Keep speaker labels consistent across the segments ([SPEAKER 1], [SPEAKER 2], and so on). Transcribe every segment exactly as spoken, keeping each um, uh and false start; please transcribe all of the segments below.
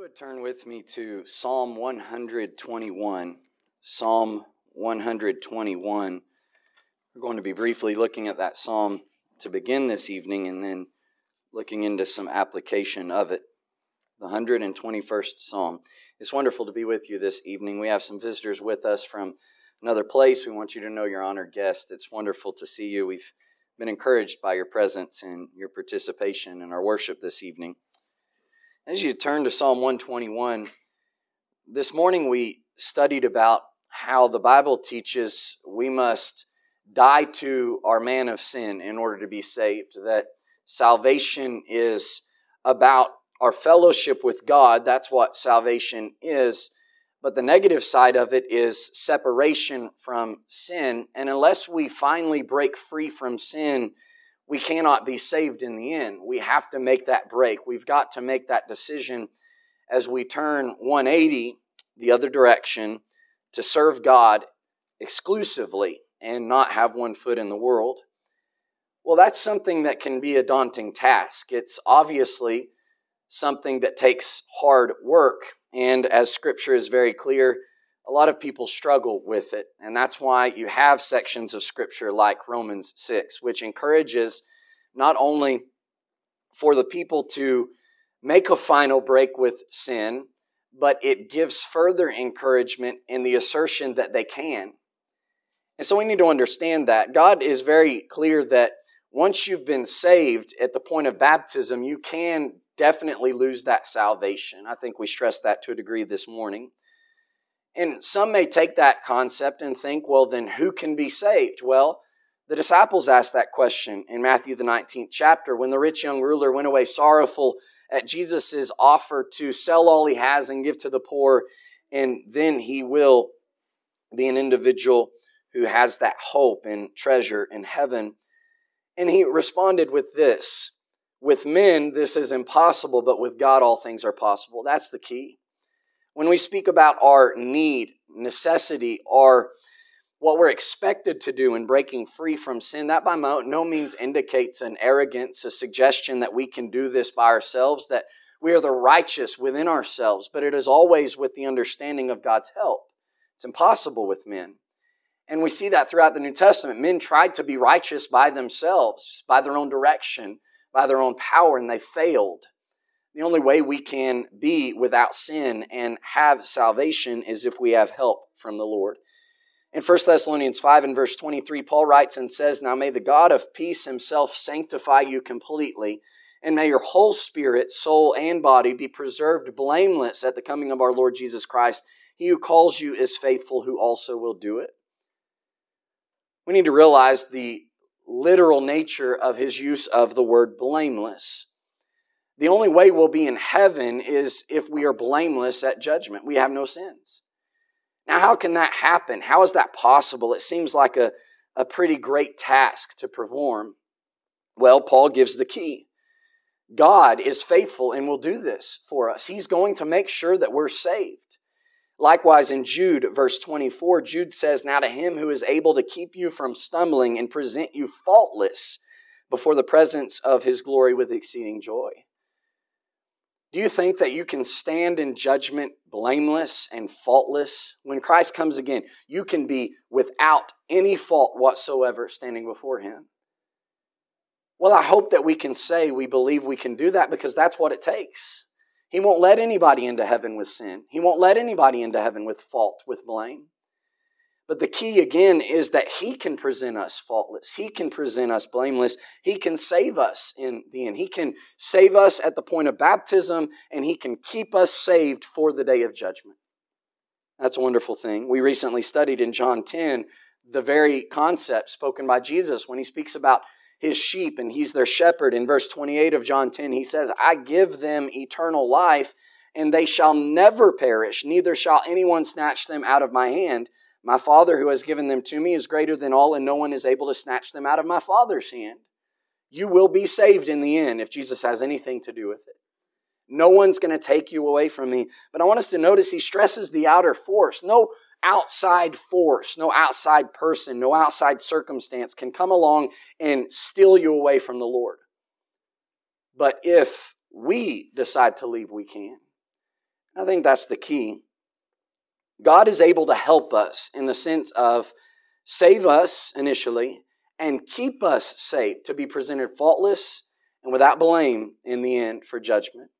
[SPEAKER 1] would turn with me to Psalm one twenty-one. Psalm one twenty-one. We're going to be briefly looking at that psalm to begin this evening and then looking into some application of it. The one hundred twenty-first Psalm. It's wonderful to be with you this evening. We have some visitors with us from another place. We want you to know you're honored guests. It's wonderful to see you. We've been encouraged by your presence and your participation in our worship this evening. As you turn to Psalm one twenty-one, this morning we studied about how the Bible teaches we must die to our man of sin in order to be saved, that salvation is about our fellowship with God. That's what salvation is. But the negative side of it is separation from sin. And unless we finally break free from sin, we cannot be saved in the end. We have to make that break. We've got to make that decision as we turn one eighty the other direction to serve God exclusively and not have one foot in the world. Well, that's something that can be a daunting task. It's obviously something that takes hard work. And as Scripture is very clear, a lot of people struggle with it. And that's why you have sections of Scripture like Romans six, which encourages not only for the people to make a final break with sin, but it gives further encouragement in the assertion that they can. And so we need to understand that. God is very clear that once you've been saved at the point of baptism, you can definitely lose that salvation. I think we stressed that to a degree this morning. And some may take that concept and think, well, then who can be saved? Well, the disciples asked that question in Matthew the nineteenth chapter when the rich young ruler went away sorrowful at Jesus' offer to sell all he has and give to the poor, and then he will be an individual who has that hope and treasure in heaven. And he responded with this: with men, this is impossible, but with God, all things are possible. That's the key. When we speak about our need, necessity, or what we're expected to do in breaking free from sin, that by no means indicates an arrogance, a suggestion that we can do this by ourselves, that we are the righteous within ourselves, but it is always with the understanding of God's help. It's impossible with men. And we see that throughout the New Testament. Men tried to be righteous by themselves, by their own direction, by their own power, and they failed. The only way we can be without sin and have salvation is if we have help from the Lord. In First Thessalonians five and verse twenty-three, Paul writes and says, "Now may the God of peace himself sanctify you completely, and may your whole spirit, soul, and body be preserved blameless at the coming of our Lord Jesus Christ. He who calls you is faithful, who also will do it." We need to realize the literal nature of his use of the word blameless. The only way we'll be in heaven is if we are blameless at judgment. We have no sins. Now, how can that happen? How is that possible? It seems like a, a pretty great task to perform. Well, Paul gives the key. God is faithful and will do this for us. He's going to make sure that we're saved. Likewise, in Jude, verse twenty-four, Jude says, "Now to him who is able to keep you from stumbling and present you faultless before the presence of his glory with exceeding joy." Do you think that you can stand in judgment blameless and faultless? When Christ comes again, you can be without any fault whatsoever standing before him. Well, I hope that we can say we believe we can do that, because that's what it takes. He won't let anybody into heaven with sin. He won't let anybody into heaven with fault, with blame. But the key, again, is that he can present us faultless. He can present us blameless. He can save us in the end. He can save us at the point of baptism, and he can keep us saved for the day of judgment. That's a wonderful thing. We recently studied in John ten the very concept spoken by Jesus when he speaks about his sheep and he's their shepherd. In verse twenty-eight of John ten, he says, "I give them eternal life, and they shall never perish, neither shall anyone snatch them out of my hand. My Father who has given them to me is greater than all, and no one is able to snatch them out of my Father's hand." You will be saved in the end if Jesus has anything to do with it. No one's going to take you away from me. But I want us to notice he stresses the outer force. No outside force, no outside person, no outside circumstance can come along and steal you away from the Lord. But if we decide to leave, we can. I think that's the key. God is able to help us in the sense of save us initially and keep us safe to be presented faultless and without blame in the end for judgment.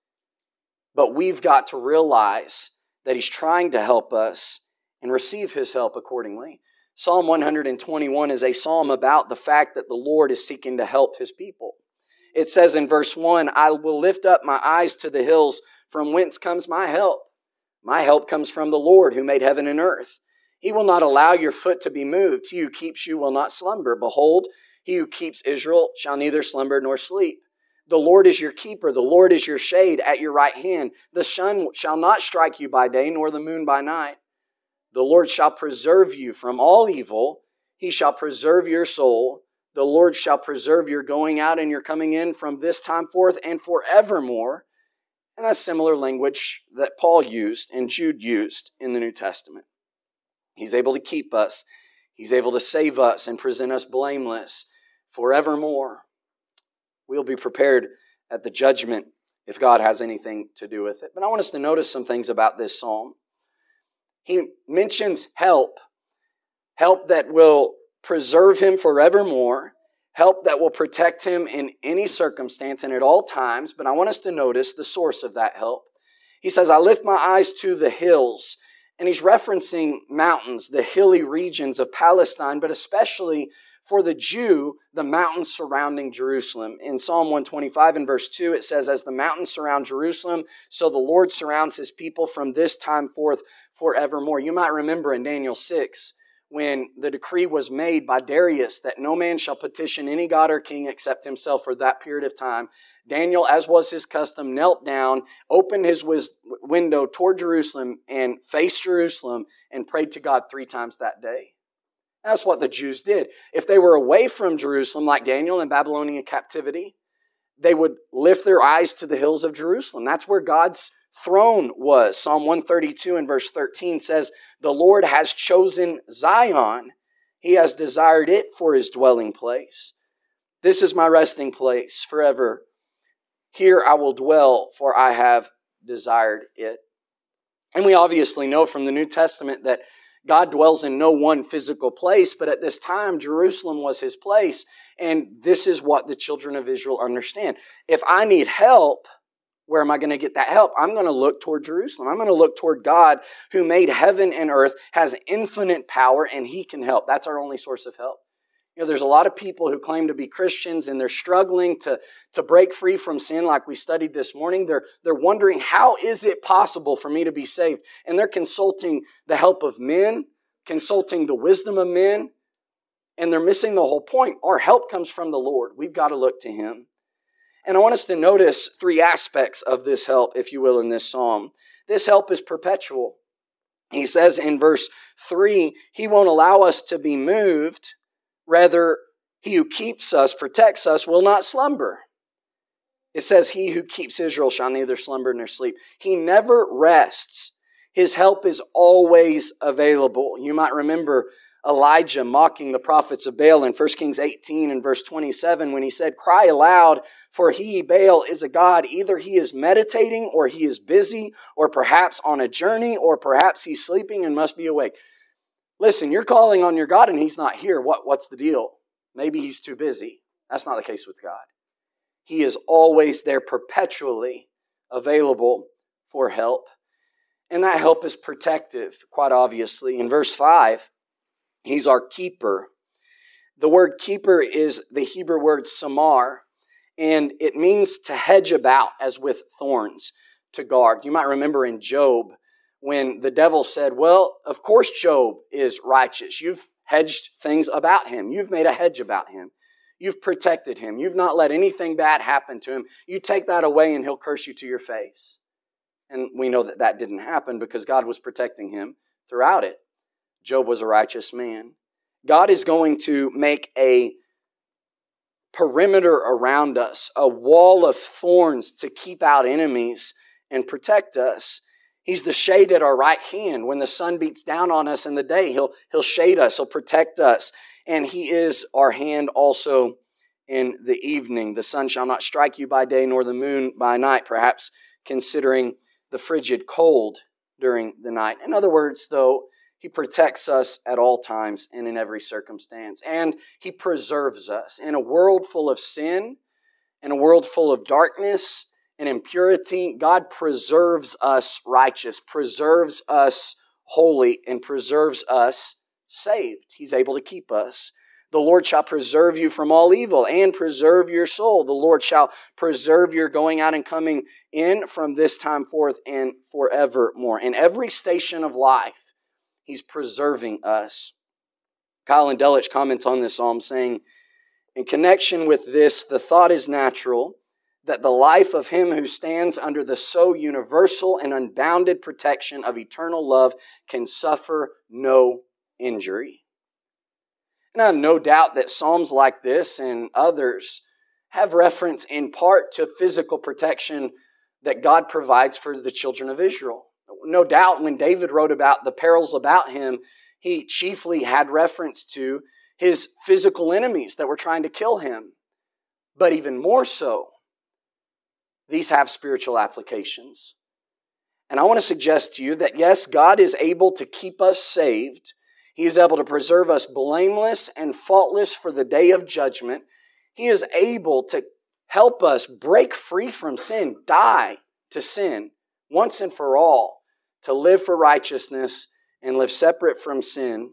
[SPEAKER 1] But we've got to realize that He's trying to help us and receive His help accordingly. Psalm one twenty-one is a psalm about the fact that the Lord is seeking to help His people. It says in verse one, I will lift up my eyes to the hills, from whence comes my help. My help comes from the Lord who made heaven and earth. He will not allow your foot to be moved. He who keeps you will not slumber. Behold, He who keeps Israel shall neither slumber nor sleep. The Lord is your keeper. The Lord is your shade at your right hand. The sun shall not strike you by day, nor the moon by night. The Lord shall preserve you from all evil. He shall preserve your soul. The Lord shall preserve your going out and your coming in from this time forth and forevermore. And that's similar language that Paul used and Jude used in the New Testament. He's able to keep us. He's able to save us and present us blameless forevermore. We'll be prepared at the judgment if God has anything to do with it. But I want us to notice some things about this psalm. He mentions help, help that will preserve him forevermore, help that will protect him in any circumstance and at all times. But I want us to notice the source of that help. He says, I lift my eyes to the hills. And he's referencing mountains, the hilly regions of Palestine, but especially for the Jew, the mountains surrounding Jerusalem. In Psalm one twenty-five and verse two, it says, as the mountains surround Jerusalem, so the Lord surrounds His people from this time forth forevermore. You might remember in Daniel six, when the decree was made by Darius that no man shall petition any god or king except himself for that period of time, Daniel, as was his custom, knelt down, opened his window toward Jerusalem and faced Jerusalem and prayed to God three times that day. That's what the Jews did. If they were away from Jerusalem, like Daniel in Babylonian captivity, they would lift their eyes to the hills of Jerusalem. That's where God's throne was. Psalm one thirty-two and verse thirteen says, the Lord has chosen Zion. He has desired it for His dwelling place. This is my resting place forever. Here I will dwell, for I have desired it. And we obviously know from the New Testament that God dwells in no one physical place, but at this time, Jerusalem was His place. And this is what the children of Israel understand. If I need help, where am I going to get that help? I'm going to look toward Jerusalem. I'm going to look toward God who made heaven and earth, has infinite power, and He can help. That's our only source of help. You know, there's a lot of people who claim to be Christians and they're struggling to, to break free from sin like we studied this morning. They're, they're wondering, how is it possible for me to be saved? And they're consulting the help of men, consulting the wisdom of men, and they're missing the whole point. Our help comes from the Lord. We've got to look to Him. And I want us to notice three aspects of this help, if you will, in this psalm. This help is perpetual. He says in verse three, He won't allow us to be moved. Rather, He who keeps us, protects us, will not slumber. It says, He who keeps Israel shall neither slumber nor sleep. He never rests. His help is always available. You might remember Elijah mocking the prophets of Baal in First Kings eighteen and verse twenty-seven when he said, cry aloud, for he, Baal, is a god. Either he is meditating, or he is busy, or perhaps on a journey, or perhaps he's sleeping and must be awake. Listen, you're calling on your God and He's not here. What, what's the deal? Maybe He's too busy. That's not the case with God. He is always there, perpetually available for help. And that help is protective, quite obviously. In verse five, He's our keeper. The word keeper is the Hebrew word samar, and it means to hedge about as with thorns, to guard. You might remember in Job, when the devil said, well, of course Job is righteous. You've hedged things about him. You've made a hedge about him. You've protected him. You've not let anything bad happen to him. You take that away and he'll curse you to your face. And we know that that didn't happen because God was protecting him throughout it. Job was a righteous man. God is going to make a perimeter around us, a wall of thorns to keep out enemies and protect us. He's the shade at our right hand. When the sun beats down on us in the day, He'll, he'll shade us. He'll protect us. And He is our hand also in the evening. The sun shall not strike you by day, nor the moon by night. Perhaps considering the frigid cold during the night. In other words, though, He protects us at all times and in every circumstance. And He preserves us. In a world full of sin, in a world full of darkness and impurity, God preserves us righteous, preserves us holy, and preserves us saved. He's able to keep us. The Lord shall preserve you from all evil and preserve your soul. The Lord shall preserve your going out and coming in from this time forth and forevermore. In every station of life, He's preserving us. Colin Delich comments on this psalm saying, in connection with this, the thought is natural that the life of him who stands under the so universal and unbounded protection of eternal love can suffer no injury. And I have no doubt that psalms like this and others have reference in part to physical protection that God provides for the children of Israel. No doubt when David wrote about the perils about him, he chiefly had reference to his physical enemies that were trying to kill him. But even more so, these have spiritual applications. And I want to suggest to you that yes, God is able to keep us saved. He is able to preserve us blameless and faultless for the day of judgment. He is able to help us break free from sin, die to sin once and for all, to live for righteousness and live separate from sin.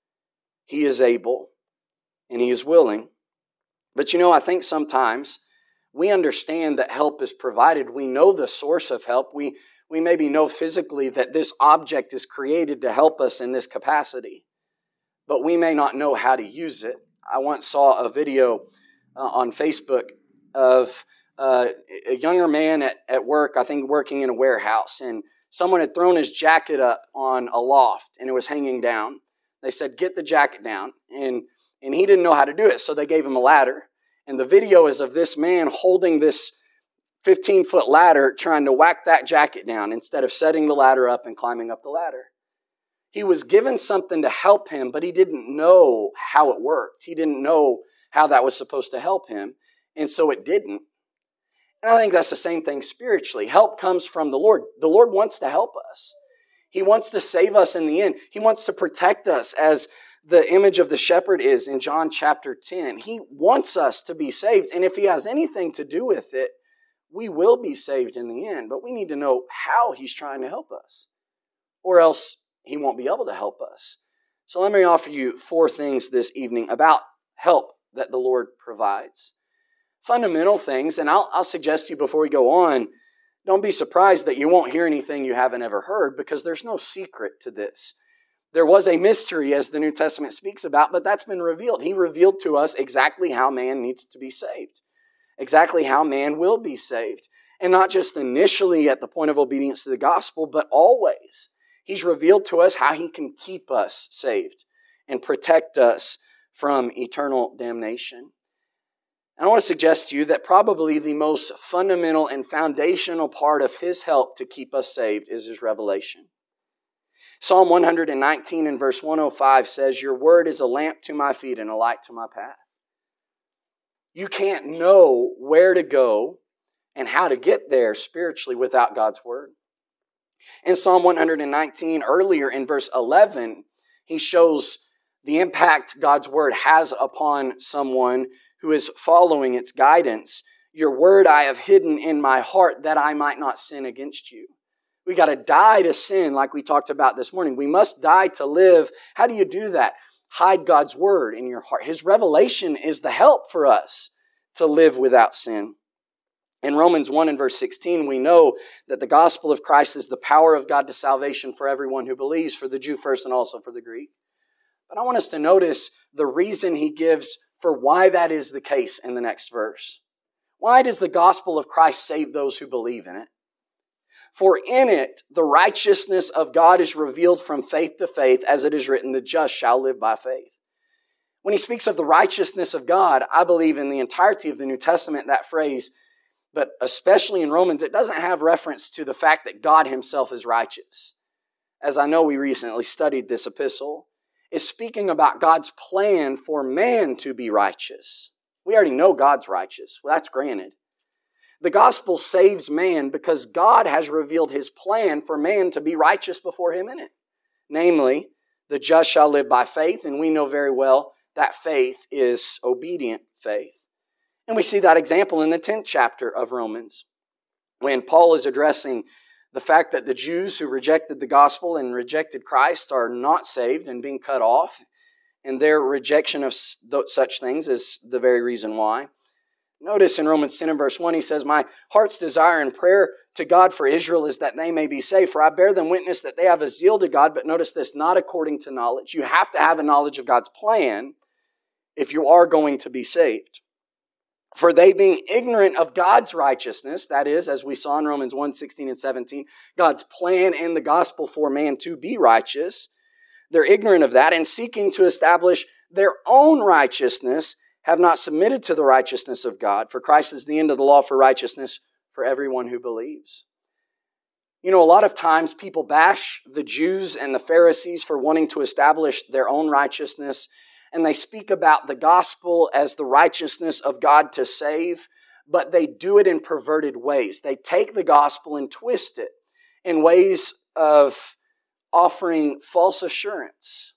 [SPEAKER 1] He is able and He is willing. But you know, I think sometimes we understand that help is provided. We know the source of help. We, we maybe know physically that this object is created to help us in this capacity, but we may not know how to use it. I once saw a video uh, on Facebook of uh, a younger man at, at work, I think working in a warehouse, and someone had thrown his jacket up on a loft and it was hanging down. They said, get the jacket down. And, and he didn't know how to do it, so they gave him a ladder. And the video is of this man holding this fifteen-foot ladder trying to whack that jacket down instead of setting the ladder up and climbing up the ladder. He was given something to help him, but he didn't know how it worked. He didn't know how that was supposed to help him, and so it didn't. And I think that's the same thing spiritually. Help comes from the Lord. The Lord wants to help us. He wants to save us in the end. He wants to protect us as the image of the shepherd is in John chapter ten. He wants us to be saved, and if He has anything to do with it, we will be saved in the end. But we need to know how He's trying to help us, or else He won't be able to help us. So let me offer you four things this evening about help that the Lord provides. Fundamental things, and I'll, I'll suggest to you before we go on, don't be surprised that you won't hear anything you haven't ever heard, because there's no secret to this. There was a mystery, as the New Testament speaks about, but that's been revealed. He revealed to us exactly how man needs to be saved, exactly how man will be saved. And not just initially at the point of obedience to the gospel, but always. He's revealed to us how He can keep us saved and protect us from eternal damnation. And I want to suggest to you that probably the most fundamental and foundational part of His help to keep us saved is His revelation. Psalm one nineteen and verse one oh five says, your word is a lamp to my feet and a light to my path. You can't know where to go and how to get there spiritually without God's word. In Psalm one nineteen, earlier in verse eleven, he shows the impact God's word has upon someone who is following its guidance. Your word I have hidden in my heart that I might not sin against you. We got to die to sin like we talked about this morning. We must die to live. How do you do that? Hide God's word in your heart. His revelation is the help for us to live without sin. In Romans one and verse sixteen, we know that the gospel of Christ is the power of God to salvation for everyone who believes, for the Jew first and also for the Greek. But I want us to notice the reason he gives for why that is the case in the next verse. Why does the gospel of Christ save those who believe in it? For in it, the righteousness of God is revealed from faith to faith, as it is written, the just shall live by faith. When he speaks of the righteousness of God, I believe in the entirety of the New Testament, that phrase, but especially in Romans, it doesn't have reference to the fact that God himself is righteous. As I know we recently studied this epistle, is speaking about God's plan for man to be righteous. We already know God's righteous. Well, that's granted. The gospel saves man because God has revealed his plan for man to be righteous before him in it. Namely, the just shall live by faith, and we know very well that faith is obedient faith. And we see that example in the tenth chapter of Romans, when Paul is addressing the fact that the Jews who rejected the gospel and rejected Christ are not saved and being cut off, and their rejection of such things is the very reason why. Notice in Romans ten and verse one, he says, "My heart's desire and prayer to God for Israel is that they may be saved. For I bear them witness that they have a zeal to God." But notice this, not according to knowledge. You have to have a knowledge of God's plan if you are going to be saved. "For they being ignorant of God's righteousness," that is, as we saw in Romans one, sixteen and seventeen, God's plan in the gospel for man to be righteous, they're ignorant of that, and seeking to establish their own righteousness, have not submitted to the righteousness of God. For Christ is the end of the law for righteousness for everyone who believes. You know, a lot of times people bash the Jews and the Pharisees for wanting to establish their own righteousness, and they speak about the gospel as the righteousness of God to save, but they do it in perverted ways. They take the gospel and twist it in ways of offering false assurance.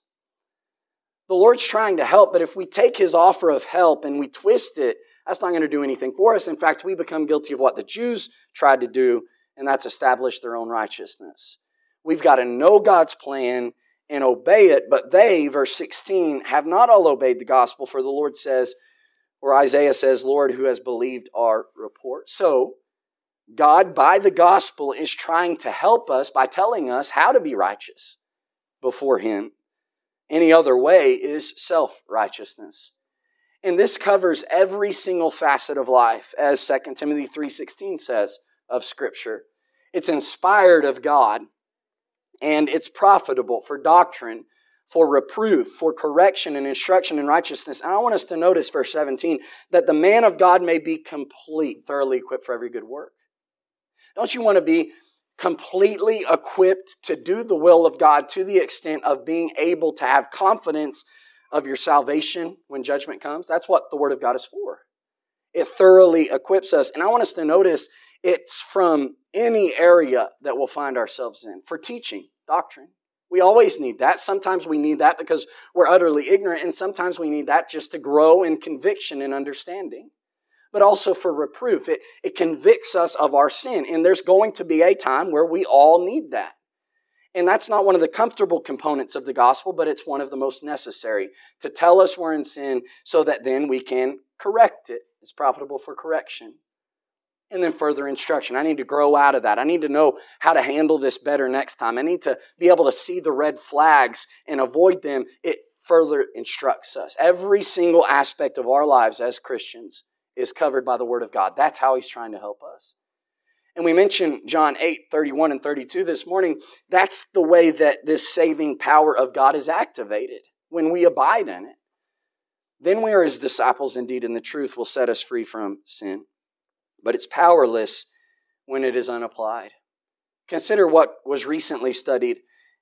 [SPEAKER 1] The Lord's trying to help, but if we take His offer of help and we twist it, that's not going to do anything for us. In fact, we become guilty of what the Jews tried to do, and that's establish their own righteousness. We've got to know God's plan and obey it, but they, verse sixteen, have not all obeyed the gospel, for the Lord says, or Isaiah says, "Lord, who has believed our report?" So, God, by the gospel, is trying to help us by telling us how to be righteous before Him. Any other way is self-righteousness. And this covers every single facet of life, as Second Timothy three sixteen says of Scripture. It's inspired of God, and it's profitable for doctrine, for reproof, for correction and instruction in righteousness. And I want us to notice verse seventeen, that the man of God may be complete, thoroughly equipped for every good work. Don't you want to be completely equipped to do the will of God to the extent of being able to have confidence of your salvation when judgment comes? That's what the Word of God is for. It thoroughly equips us. And I want us to notice it's from any area that we'll find ourselves in. For teaching, doctrine. We always need that. Sometimes we need that because we're utterly ignorant, and sometimes we need that just to grow in conviction and understanding. But also for reproof. It, it convicts us of our sin. And there's going to be a time where we all need that. And that's not one of the comfortable components of the gospel, but it's one of the most necessary to tell us we're in sin so that then we can correct it. It's profitable for correction. And then further instruction. I need to grow out of that. I need to know how to handle this better next time. I need to be able to see the red flags and avoid them. It further instructs us. Every single aspect of our lives as Christians is covered by the Word of God. That's how He's trying to help us. And we mentioned John eight, thirty-one and thirty-two this morning. That's the way that this saving power of God is activated, when we abide in it. Then we are His disciples indeed, and the truth will set us free from sin. But it's powerless when it is unapplied. Consider what was recently studied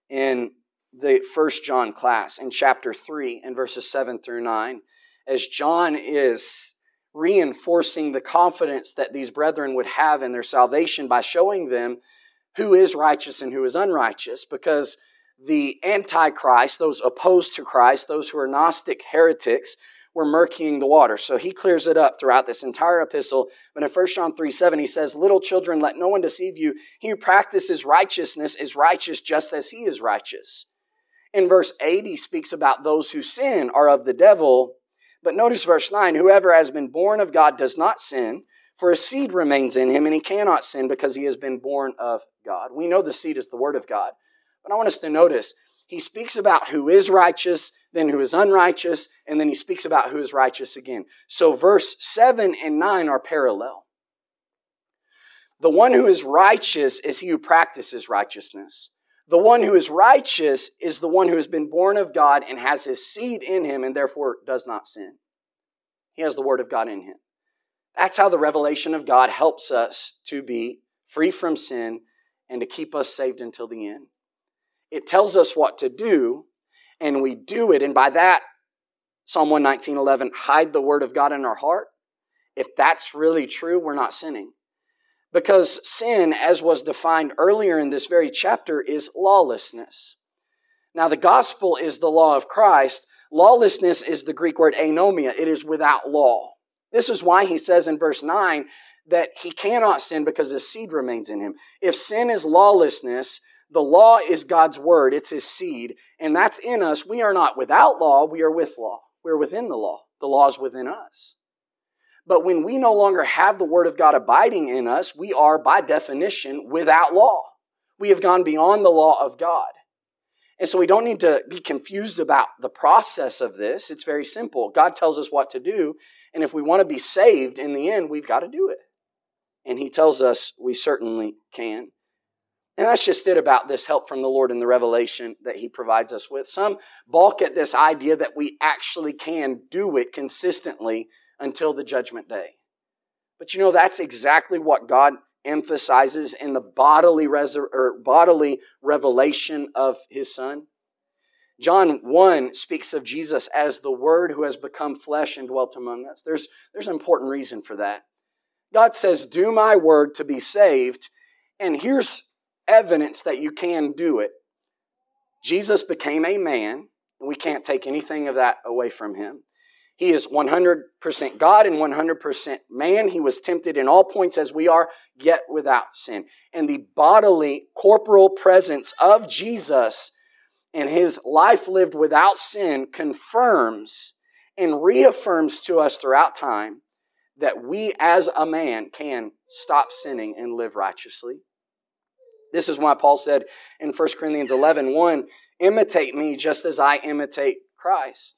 [SPEAKER 1] in the First John class in chapter three and verses seven through nine. As John is reinforcing the confidence that these brethren would have in their salvation by showing them who is righteous and who is unrighteous, because the Antichrist, those opposed to Christ, those who are Gnostic heretics, were murkying the water. So he clears it up throughout this entire epistle. But in First John three seven, he says, "Little children, let no one deceive you. He who practices righteousness is righteous just as he is righteous." In verse eight, he speaks about those who sin are of the devil. But notice verse nine, "Whoever has been born of God does not sin, for his seed remains in him, and he cannot sin because he has been born of God." We know the seed is the Word of God. But I want us to notice, he speaks about who is righteous, then who is unrighteous, and then he speaks about who is righteous again. So verse seven and nine are parallel. The one who is righteous is he who practices righteousness. The one who is righteous is the one who has been born of God and has his seed in him and therefore does not sin. He has the Word of God in him. That's how the revelation of God helps us to be free from sin and to keep us saved until the end. It tells us what to do, and we do it. And by that, Psalm one nineteen eleven, hide the Word of God in our heart. If that's really true, we're not sinning. Because sin, as was defined earlier in this very chapter, is lawlessness. Now, the gospel is the law of Christ. Lawlessness is the Greek word anomia. It is without law. This is why he says in verse nine that he cannot sin because his seed remains in him. If sin is lawlessness, the law is God's word. It's his seed. And that's in us. We are not without law. We are with law. We're within the law. The law is within us. But when we no longer have the word of God abiding in us, we are by definition without law. We have gone beyond the law of God. And so we don't need to be confused about the process of this. It's very simple. God tells us what to do. And if we want to be saved in the end, we've got to do it. And he tells us we certainly can. And that's just it about this help from the Lord in the revelation that he provides us with. Some balk at this idea that we actually can do it consistently until the judgment day. But you know, that's exactly what God emphasizes in the bodily, resur- or bodily revelation of his Son. John one speaks of Jesus as the Word who has become flesh and dwelt among us. There's, there's an important reason for that. God says, do my word to be saved, and here's evidence that you can do it. Jesus became a man, and we can't take anything of that away from him. He is one hundred percent God and one hundred percent man. He was tempted in all points as we are, yet without sin. And the bodily, corporal presence of Jesus and his life lived without sin confirms and reaffirms to us throughout time that we as a man can stop sinning and live righteously. This is why Paul said in First Corinthians eleven one, imitate me just as I imitate Christ.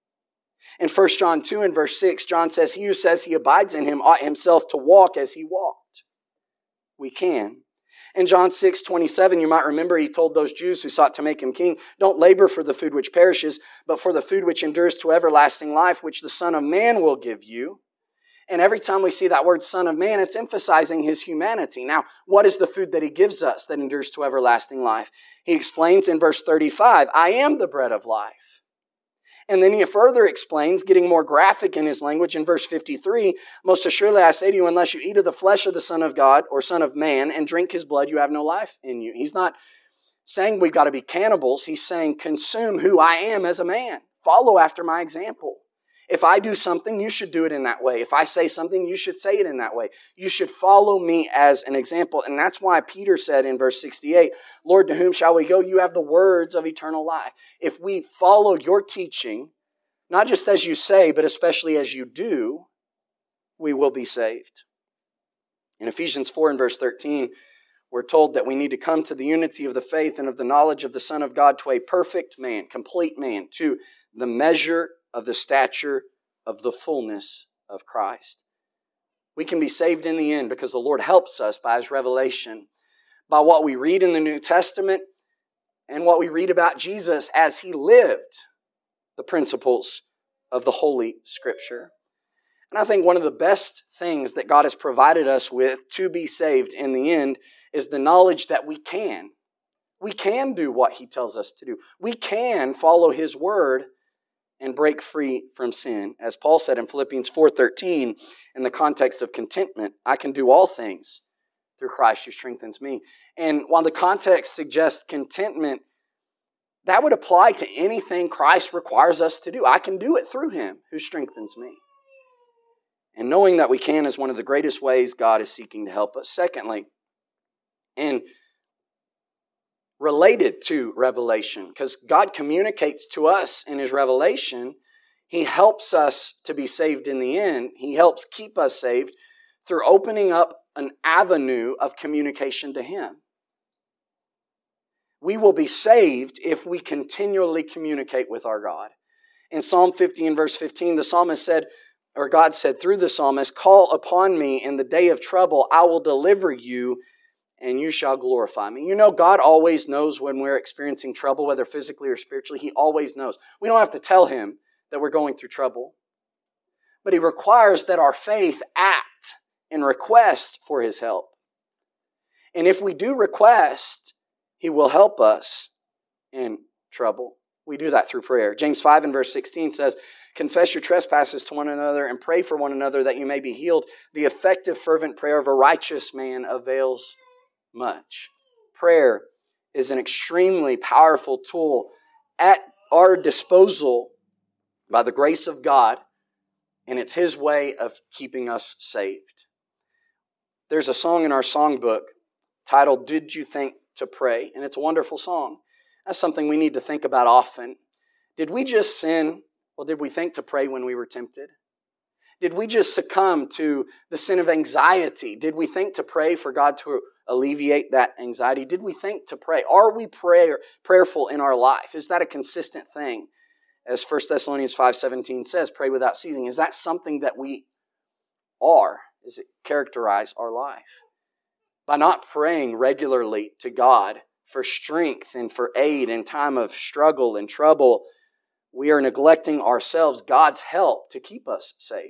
[SPEAKER 1] In First John two and verse six, John says, he who says he abides in him ought himself to walk as he walked. We can. In John six twenty-seven, you might remember he told those Jews who sought to make him king, don't labor for the food which perishes, but for the food which endures to everlasting life, which the Son of Man will give you. And every time we see that word Son of Man, it's emphasizing his humanity. Now, what is the food that he gives us that endures to everlasting life? He explains in verse thirty-five, I am the bread of life. And then he further explains, getting more graphic in his language, in verse fifty-three, most assuredly I say to you, unless you eat of the flesh of the Son of God or Son of Man and drink his blood, you have no life in you. He's not saying we've got to be cannibals. He's saying consume who I am as a man. Follow after my example. If I do something, you should do it in that way. If I say something, you should say it in that way. You should follow me as an example. And that's why Peter said in verse sixty-eight, Lord, to whom shall we go? You have the words of eternal life. If we follow your teaching, not just as you say, but especially as you do, we will be saved. In Ephesians four and verse thirteen, we're told that we need to come to the unity of the faith and of the knowledge of the Son of God, to a perfect man, complete man, to the measure of the stature of the fullness of Christ. We can be saved in the end because the Lord helps us by his revelation, by what we read in the New Testament and what we read about Jesus as he lived the principles of the Holy Scripture. And I think one of the best things that God has provided us with to be saved in the end is the knowledge that we can. We can do what he tells us to do. We can follow his word and break free from sin. As Paul said in Philippians four thirteen, in the context of contentment, I can do all things through Christ who strengthens me. And while the context suggests contentment, that would apply to anything Christ requires us to do. I can do it through him who strengthens me. And knowing that we can is one of the greatest ways God is seeking to help us. Secondly, and related to revelation, because God communicates to us in his revelation, he helps us to be saved in the end. He helps keep us saved through opening up an avenue of communication to him. We will be saved if we continually communicate with our God. In Psalm fifty and verse fifteen, the psalmist said, or God said through the psalmist, call upon me in the day of trouble. I will deliver you and you shall glorify me. You know, God always knows when we're experiencing trouble, whether physically or spiritually. He always knows. We don't have to tell him that we're going through trouble. But he requires that our faith act and request for his help. And if we do request, he will help us in trouble. We do that through prayer. James five and verse sixteen says, confess your trespasses to one another and pray for one another that you may be healed. The effective, fervent prayer of a righteous man avails much. Prayer is an extremely powerful tool at our disposal by the grace of God, and it's His way of keeping us saved. There's a song in our songbook titled, Did You Think to Pray? And it's a wonderful song. That's something we need to think about often. Did we just sin? Well, did we think to pray when we were tempted? Did we just succumb to the sin of anxiety? Did we think to pray for God to alleviate that anxiety? Did we think to pray? Are we prayer, prayerful in our life? Is that a consistent thing? As First Thessalonians five seventeen says, pray without ceasing. Is that something that we are? Does it characterize our life? By not praying regularly to God for strength and for aid in time of struggle and trouble, we are neglecting ourselves, God's help to keep us saved.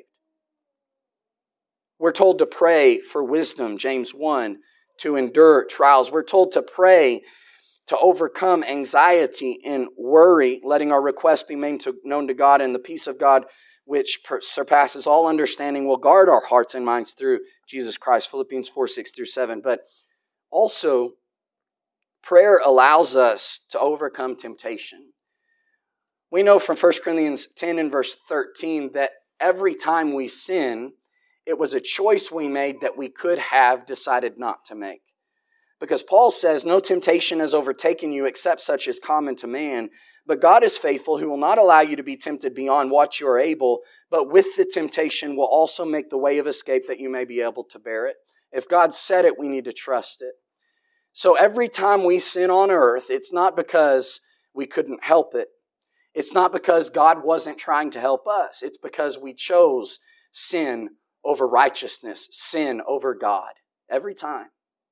[SPEAKER 1] We're told to pray for wisdom, James one, to endure trials. We're told to pray to overcome anxiety and worry, letting our requests be made to, known to God, and the peace of God, which surpasses all understanding, will guard our hearts and minds through Jesus Christ, Philippians four, six through seven. But also, prayer allows us to overcome temptation. We know from First Corinthians ten and verse thirteen that every time we sin, it was a choice we made that we could have decided not to make. Because Paul says, no temptation has overtaken you except such as common to man. But God is faithful, who will not allow you to be tempted beyond what you are able, but with the temptation will also make the way of escape that you may be able to bear it. If God said it, we need to trust it. So every time we sin on earth, it's not because we couldn't help it. It's not because God wasn't trying to help us. It's because we chose sin over righteousness, sin over God, every time.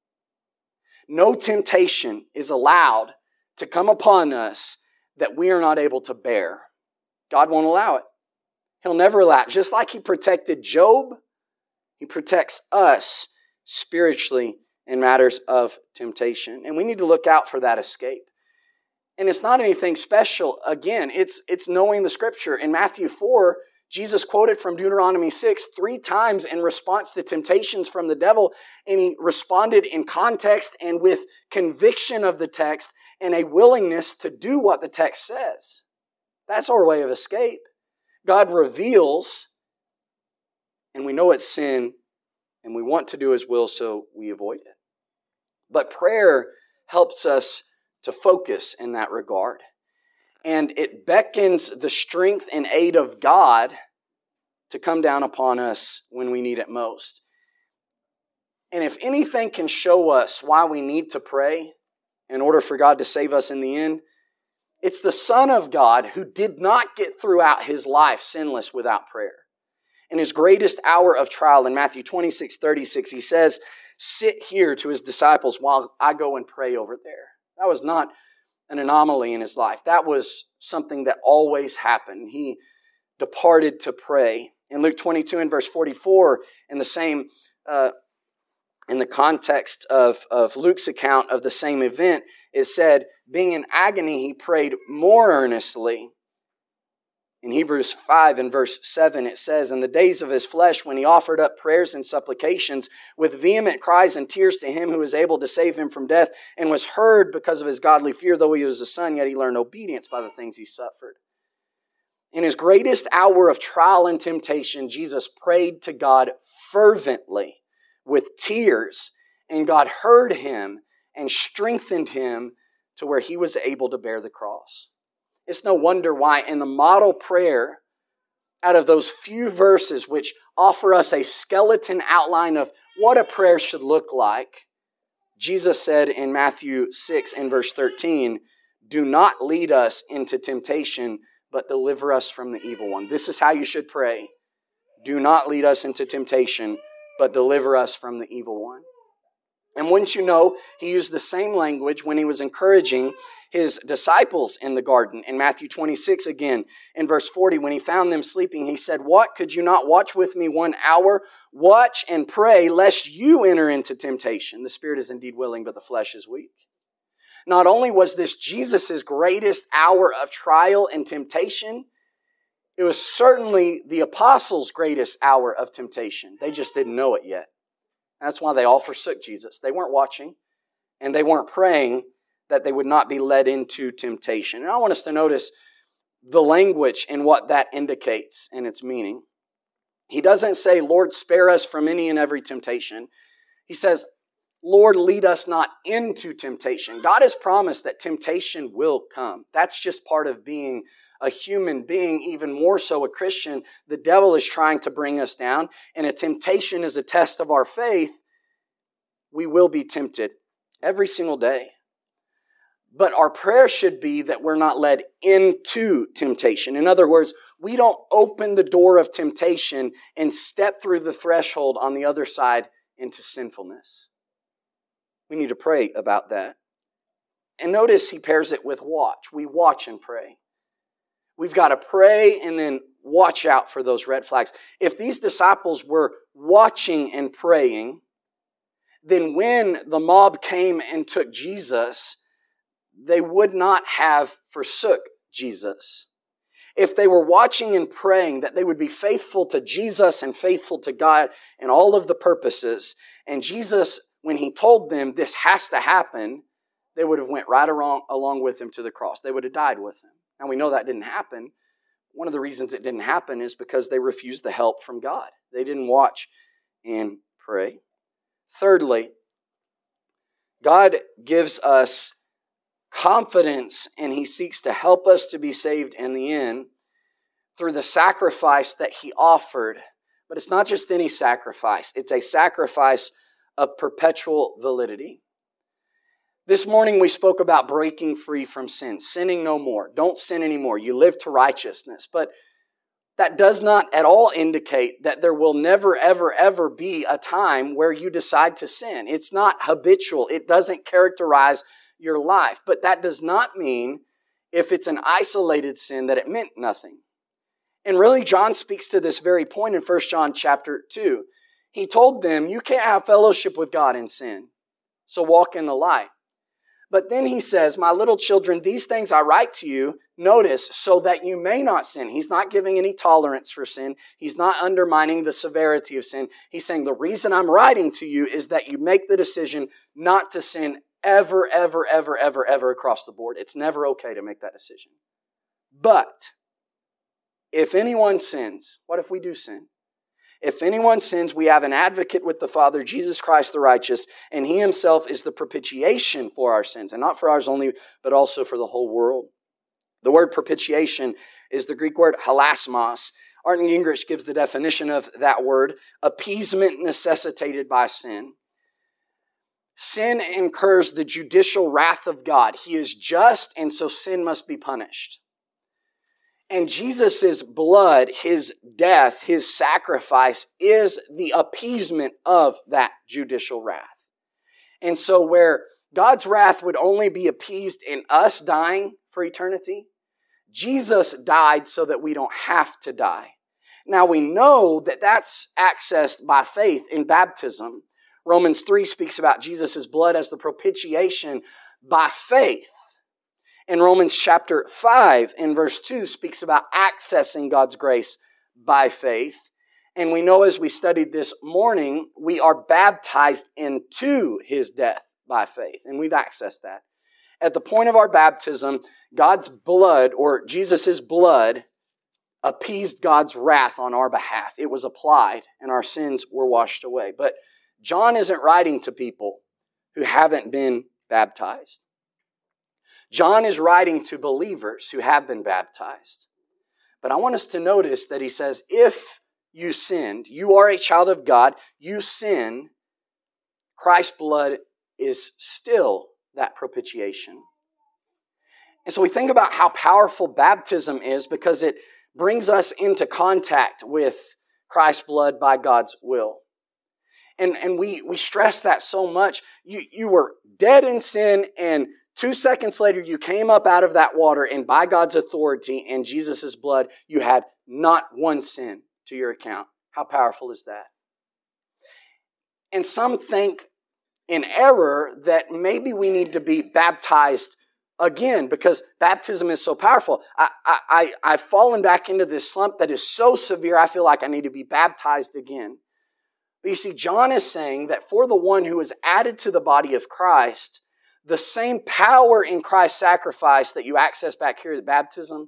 [SPEAKER 1] No temptation is allowed to come upon us that we are not able to bear. God won't allow it. He'll never allow it. Just like He protected Job, He protects us spiritually in matters of temptation. And we need to look out for that escape. And it's not anything special. Again, it's, it's knowing the Scripture. In Matthew four, Jesus quoted from Deuteronomy six three times in response to temptations from the devil, and He responded in context and with conviction of the text and a willingness to do what the text says. That's our way of escape. God reveals, and we know it's sin, and we want to do His will, so we avoid it. But prayer helps us to focus in that regard. And it beckons the strength and aid of God to come down upon us when we need it most. And if anything can show us why we need to pray in order for God to save us in the end, it's the Son of God who did not get throughout His life sinless without prayer. In His greatest hour of trial in Matthew twenty-six thirty-six, He says, sit here to His disciples while I go and pray over there. That was not an anomaly in His life. That was something that always happened. He departed to pray. In Luke twenty-two and verse forty-four, in the same, uh, in the context of, of Luke's account of the same event, it said, being in agony, He prayed more earnestly. In Hebrews five and verse seven, it says, in the days of His flesh, when He offered up prayers and supplications with vehement cries and tears to Him who was able to save Him from death, and was heard because of His godly fear, though He was a son, yet He learned obedience by the things He suffered. In His greatest hour of trial and temptation, Jesus prayed to God fervently with tears, and God heard Him and strengthened Him to where He was able to bear the cross. It's no wonder why in the model prayer, out of those few verses which offer us a skeleton outline of what a prayer should look like, Jesus said in Matthew six and verse thirteen, do not lead us into temptation, but deliver us from the evil one. This is how you should pray. Do not lead us into temptation, but deliver us from the evil one. And wouldn't you know, He used the same language when He was encouraging His disciples in the garden. In Matthew twenty-six again, in verse forty, when He found them sleeping, He said, what, could you not watch with me one hour? Watch and pray, lest you enter into temptation. The spirit is indeed willing, but the flesh is weak. Not only was this Jesus' greatest hour of trial and temptation,
[SPEAKER 2] It was certainly the apostles' greatest hour of temptation. They just didn't know it yet. That's why they all forsook Jesus. They weren't watching, and they weren't praying that they would not be led into temptation. And I want us to notice the language and what that indicates in its meaning. He doesn't say, Lord, spare us from any and every temptation. He says, Lord, lead us not into temptation. God has promised that temptation will come. That's just part of being a human being, even more so a Christian. The devil is trying to bring us down, and a temptation is a test of our faith. We will be tempted every single day. But our prayer should be that we're not led into temptation. In other words, we don't open the door of temptation and step through the threshold on the other side into sinfulness. We need to pray about that. And notice he pairs it with watch. We watch and pray. We've got to pray and then watch out for those red flags. If these disciples were watching and praying, then when the mob came and took Jesus, they would not have forsook Jesus. If they were watching and praying that they would be faithful to Jesus and faithful to God and all of the purposes, and Jesus, when he told them this has to happen, they would have went right along, along with him to the cross. They would have died with him. Now we know that didn't happen. One of the reasons it didn't happen is because they refused the help from God. They didn't watch and pray. Thirdly, God gives us confidence, and he seeks to help us to be saved in the end through the sacrifice that he offered. But it's not just any sacrifice. It's a sacrifice of perpetual validity. This morning we spoke about breaking free from sin, sinning no more. Don't sin anymore. You live to righteousness. But that does not at all indicate that there will never, ever, ever be a time where you decide to sin. It's not habitual. It doesn't characterize your life. But that does not mean, if it's an isolated sin, that it meant nothing. And really, John speaks to this very point in First John chapter two. He told them, you can't have fellowship with God in sin, so walk in the light. But then he says, my little children, these things I write to you, notice, so that you may not sin. He's not giving any tolerance for sin. He's not undermining the severity of sin. He's saying the reason I'm writing to you is that you make the decision not to sin ever, ever, ever, ever, ever across the board. It's never okay to make that decision. But if anyone sins, what if we do sin? If anyone sins, we have an advocate with the Father, Jesus Christ the righteous, and he himself is the propitiation for our sins, and not for ours only, but also for the whole world. The word propitiation is the Greek word halasmos. Arndt Gingrich gives the definition of that word: appeasement necessitated by sin. Sin incurs the judicial wrath of God. He is just, and so sin must be punished. And Jesus' blood, his death, his sacrifice is the appeasement of that judicial wrath. And so where God's wrath would only be appeased in us dying for eternity, Jesus died so that we don't have to die. Now we know that that's accessed by faith in baptism. Romans three speaks about Jesus' blood as the propitiation by faith. And Romans chapter five in verse two speaks about accessing God's grace by faith. And we know, as we studied this morning, we are baptized into his death by faith. And we've accessed that. At the point of our baptism, God's blood, or Jesus' blood, appeased God's wrath on our behalf. It was applied, and our sins were washed away. But John isn't writing to people who haven't been baptized. John is writing to believers who have been baptized. But I want us to notice that he says, if you sinned, you are a child of God, you sin, Christ's blood is still that propitiation. And so we think about how powerful baptism is because it brings us into contact with Christ's blood by God's will. And, and we, we stress that so much. You, you were dead in sin, and two seconds later, you came up out of that water, and by God's authority and Jesus' blood, you had not one sin to your account. How powerful is that? And some think in error that maybe we need to be baptized again, because baptism is so powerful, I, I, I, I've fallen back into this slump that is so severe, I feel like I need to be baptized again. But you see, John is saying that for the one who is added to the body of Christ, the same power in Christ's sacrifice that you access back here at baptism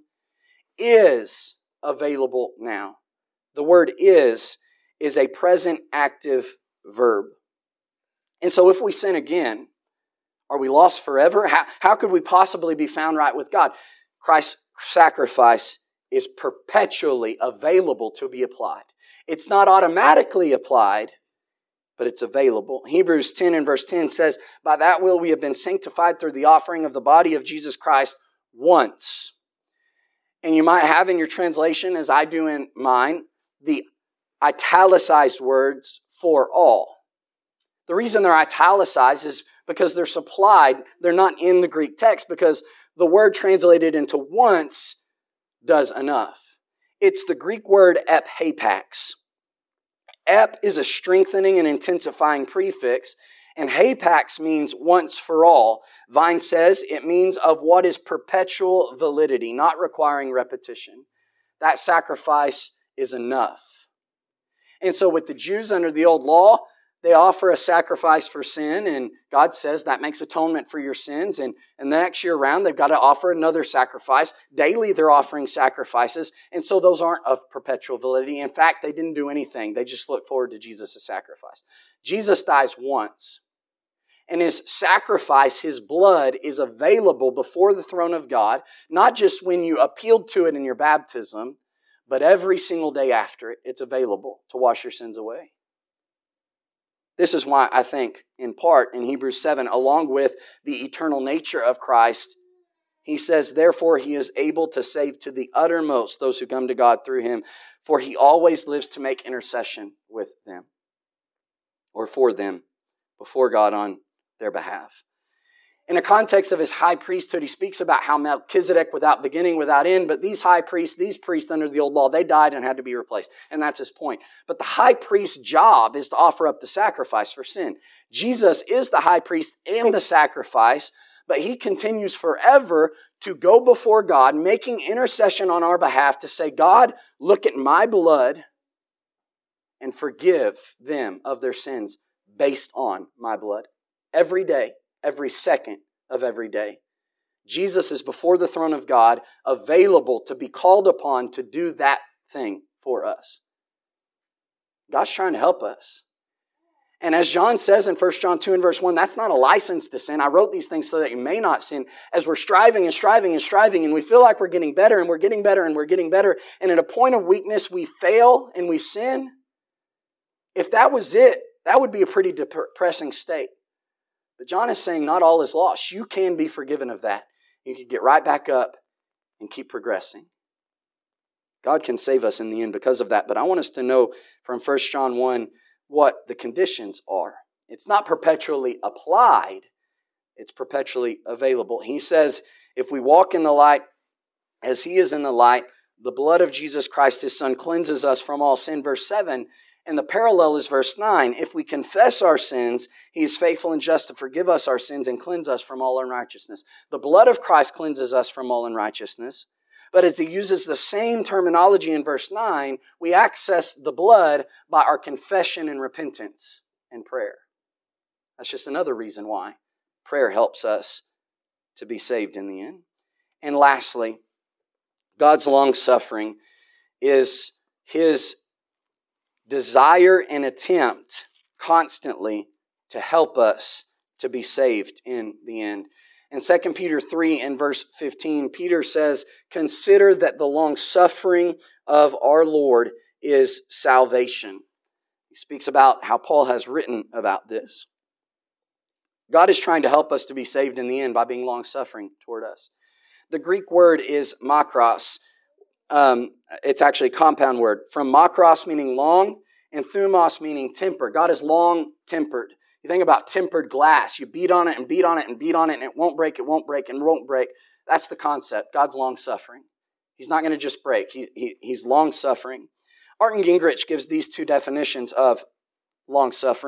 [SPEAKER 2] is available now. The word is is a present active verb. And so if we sin again, are we lost forever? How, how could we possibly be found right with God? Christ's sacrifice is perpetually available to be applied. It's not automatically applied, but it's available. Hebrews ten and verse ten says, by that will we have been sanctified through the offering of the body of Jesus Christ once. And you might have in your translation, as I do in mine, the italicized words for all. The reason they're italicized is because they're supplied, they're not in the Greek text, because the word translated into once does enough. It's the Greek word ephapax. Ep is a strengthening and intensifying prefix, and hapax means once for all. Vine says it means of what is perpetual validity, not requiring repetition. That sacrifice is enough. And so with the Jews under the old law, they offer a sacrifice for sin, and God says that makes atonement for your sins. And, and the next year around, they've got to offer another sacrifice. Daily, they're offering sacrifices, and so those aren't of perpetual validity. In fact, they didn't do anything. They just look forward to Jesus' sacrifice. Jesus dies once, and His sacrifice, His blood, is available before the throne of God, not just when you appealed to it in your baptism, but every single day after it, it's available to wash your sins away. This is why I think, in part, in Hebrews seven, along with the eternal nature of Christ, he says, therefore he is able to save to the uttermost those who come to God through Him, for He always lives to make intercession with them, or for them, before God on their behalf. In the context of His high priesthood, he speaks about how Melchizedek without beginning, without end, but these high priests, these priests under the old law, they died and had to be replaced. And that's his point. But the high priest's job is to offer up the sacrifice for sin. Jesus is the high priest and the sacrifice, but He continues forever to go before God, making intercession on our behalf to say, God, look at my blood and forgive them of their sins based on my blood. Every day. Every second of every day. Jesus is before the throne of God, available to be called upon to do that thing for us. God's trying to help us. And as John says in First John two and verse one, that's not a license to sin. I wrote these things so that you may not sin. As we're striving and striving and striving, and we feel like we're getting better and we're getting better and we're getting better, and at a point of weakness we fail and we sin, if that was it, that would be a pretty depressing state. But John is saying not all is lost. You can be forgiven of that. You can get right back up and keep progressing. God can save us in the end because of that. But I want us to know from First John one what the conditions are. It's not perpetually applied. It's perpetually available. He says, if we walk in the light as He is in the light, the blood of Jesus Christ, His Son, cleanses us from all sin. Verse seven. And the parallel is verse nine. If we confess our sins, He is faithful and just to forgive us our sins and cleanse us from all unrighteousness. The blood of Christ cleanses us from all unrighteousness. But as he uses the same terminology in verse nine, we access the blood by our confession and repentance and prayer. That's just another reason why prayer helps us to be saved in the end. And lastly, God's long-suffering is His desire and attempt constantly to help us to be saved in the end. In Second Peter three and verse fifteen, Peter says, consider that the long suffering of our Lord is salvation. He speaks about how Paul has written about this. God is trying to help us to be saved in the end by being long suffering toward us. The Greek word is makros. Um, it's actually a compound word. From makros meaning long and thumos meaning temper. God is long-tempered. You think about tempered glass. You beat on it and beat on it and beat on it and it won't break, it won't break, and won't break. That's the concept. God's long-suffering. He's not going to just break. He, he, he's long-suffering. Martin Gingrich gives these two definitions of long-suffering.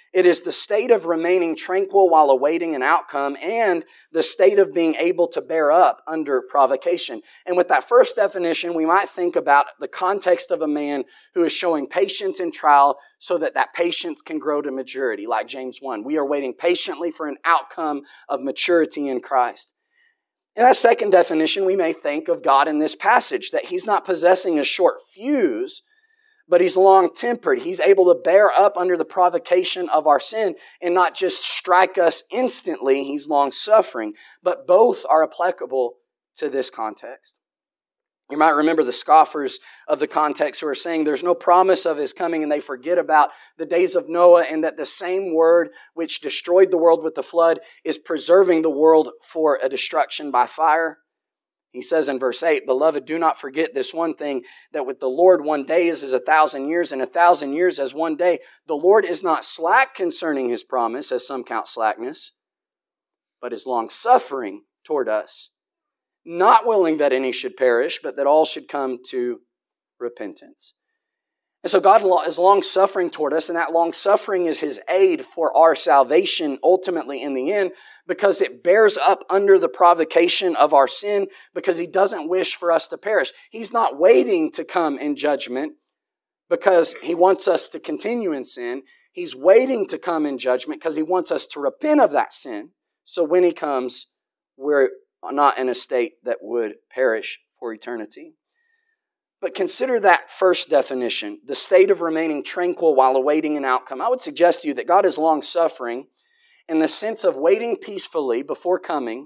[SPEAKER 2] It is the state of remaining tranquil while awaiting an outcome and the state of being able to bear up under provocation. And with that first definition, we might think about the context of a man who is showing patience in trial so that that patience can grow to maturity, like James one. We are waiting patiently for an outcome of maturity in Christ. In that second definition, we may think of God in this passage, that He's not possessing a short fuse, but He's long-tempered. He's able to bear up under the provocation of our sin and not just strike us instantly. He's long-suffering. But both are applicable to this context. You might remember the scoffers of the context who are saying there's no promise of His coming, and they forget about the days of Noah and that the same word which destroyed the world with the flood is preserving the world for a destruction by fire. He says in verse eight, "Beloved, do not forget this one thing, that with the Lord one day is as a thousand years, and a thousand years as one day. The Lord is not slack concerning His promise, as some count slackness, but is long-suffering toward us, not willing that any should perish, but that all should come to repentance." And so God is long-suffering toward us, and that long-suffering is His aid for our salvation ultimately in the end, because it bears up under the provocation of our sin, because He doesn't wish for us to perish. He's not waiting to come in judgment because He wants us to continue in sin. He's waiting to come in judgment because He wants us to repent of that sin. So when He comes, we're not in a state that would perish for eternity. But consider that first definition, the state of remaining tranquil while awaiting an outcome. I would suggest to you that God is long-suffering in the sense of waiting peacefully before coming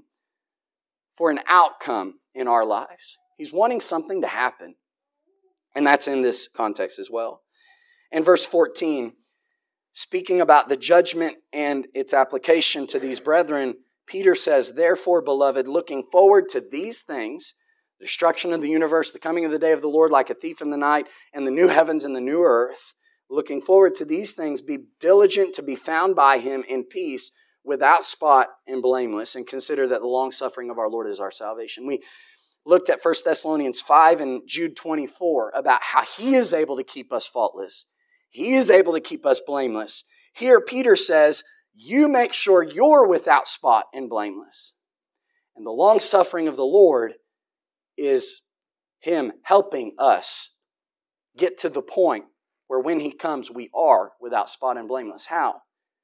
[SPEAKER 2] for an outcome in our lives. He's wanting something to happen. And that's in this context as well. In verse fourteen, speaking about the judgment and its application to these brethren, Peter says, "Therefore, beloved, looking forward to these things, the destruction of the universe, the coming of the day of the Lord like a thief in the night, and the new heavens and the new earth, looking forward to these things, be diligent to be found by Him in peace, without spot and blameless, and consider that the long-suffering of our Lord is our salvation." We looked at First Thessalonians five and Jude twenty-four about how He is able to keep us faultless. He is able to keep us blameless. Here, Peter says, you make sure you're without spot and blameless. And the long-suffering of the Lord is Him helping us get to the point where when He comes, we are without spot and blameless. How?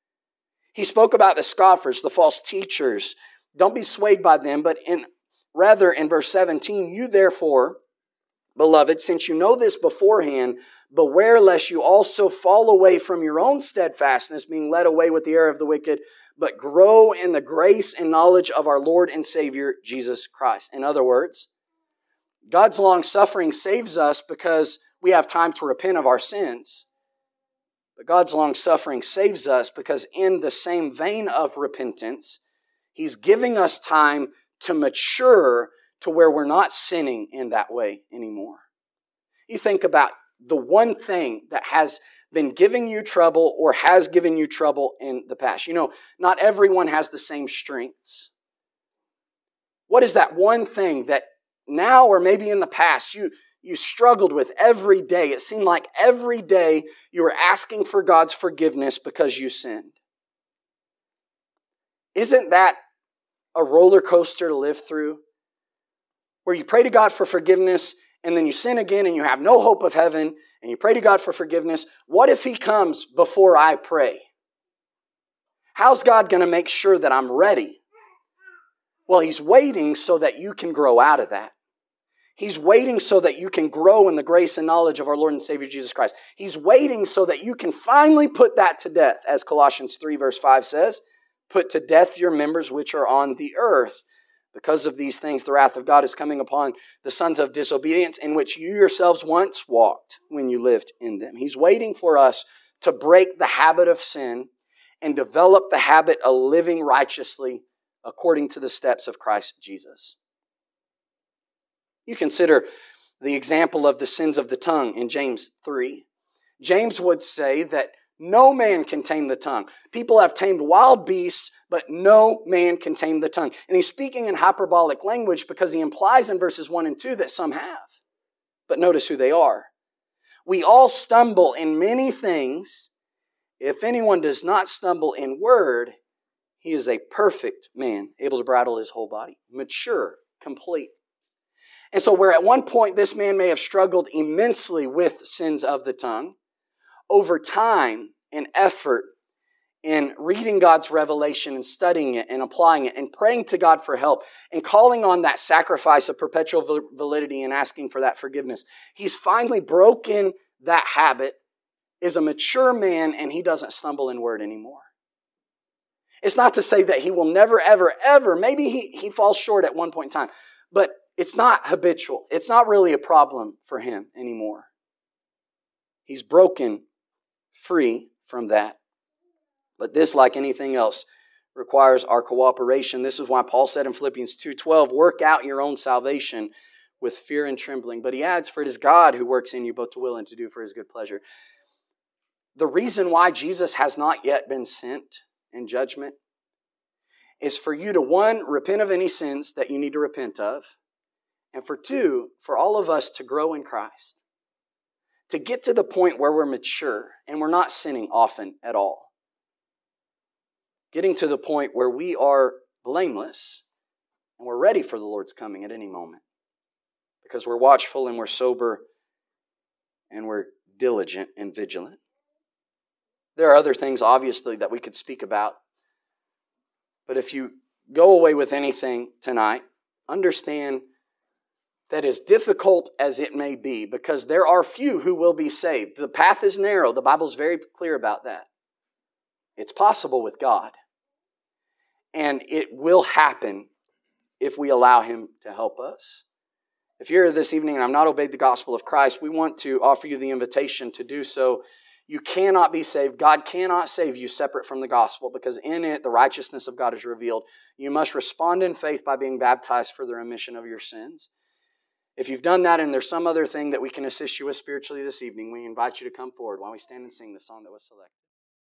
[SPEAKER 2] He spoke about the scoffers, the false teachers. Don't be swayed by them, but in rather in verse seventeen, you therefore, beloved, since you know this beforehand, beware lest you also fall away from your own steadfastness, being led away with the error of the wicked, but grow in the grace and knowledge of our Lord and Savior, Jesus Christ. In other words, God's long-suffering saves us because we have time to repent of our sins. But God's long-suffering saves us because in the same vein of repentance, He's giving us time to mature to where we're not sinning in that way anymore. You think about the one thing that has been giving you trouble or has given you trouble in the past. You know, not everyone has the same strengths. What is that one thing that now or maybe in the past you, you struggled with every day? It seemed like every day you were asking for God's forgiveness because you sinned. Isn't that a roller coaster to live through? Where you pray to God for forgiveness and then you sin again and you have no hope of heaven and you pray to God for forgiveness. What if He comes before I pray? How's God going to make sure that I'm ready? Well, He's waiting so that you can grow out of that. He's waiting so that you can grow in the grace and knowledge of our Lord and Savior Jesus Christ. He's waiting so that you can finally put that to death, as Colossians three verse five says, put to death your members which are on the earth. Because of these things, the wrath of God is coming upon the sons of disobedience, in which you yourselves once walked when you lived in them. He's waiting for us to break the habit of sin and develop the habit of living righteously according to the steps of Christ Jesus. You consider the example of the sins of the tongue in James three. James would say that no man can tame the tongue. People have tamed wild beasts, but no man can tame the tongue. And he's speaking in hyperbolic language because he implies in verses one and two that some have. But notice who they are. We all stumble in many things, if anyone does not stumble in word, he is a perfect man, able to bridle his whole body, mature, complete. And so where at one point this man may have struggled immensely with sins of the tongue, over time and effort in reading God's revelation and studying it and applying it and praying to God for help and calling on that sacrifice of perpetual validity and asking for that forgiveness, he's finally broken that habit, is a mature man, and he doesn't stumble in word anymore. It's not to say that he will never, ever, ever, maybe he, he falls short at one point in time, but it's not habitual. It's not really a problem for him anymore. He's broken free from that. But this, like anything else, requires our cooperation. This is why Paul said in Philippians two twelve, work out your own salvation with fear and trembling. But he adds, for it is God who works in you both to will and to do for his good pleasure. The reason why Jesus has not yet been sent in judgment is for you to, one, repent of any sins that you need to repent of, and for two, for all of us to grow in Christ, to get to the point where we're mature and we're not sinning often at all. Getting to the point where we are blameless and we're ready for the Lord's coming at any moment because we're watchful and we're sober and we're diligent and vigilant. There are other things, obviously, that we could speak about. But if you go away with anything tonight, understand that as difficult as it may be, because there are few who will be saved. The path is narrow. The Bible's very clear about that. It's possible with God. And it will happen if we allow Him to help us. If you're here this evening and I've not obeyed the gospel of Christ, we want to offer you the invitation to do so. You cannot be saved. God cannot save you separate from the gospel because in it the righteousness of God is revealed. You must respond in faith by being baptized for the remission of your sins. If you've done that and there's some other thing that we can assist you with spiritually this evening, we invite you to come forward while we stand and sing the song that was selected.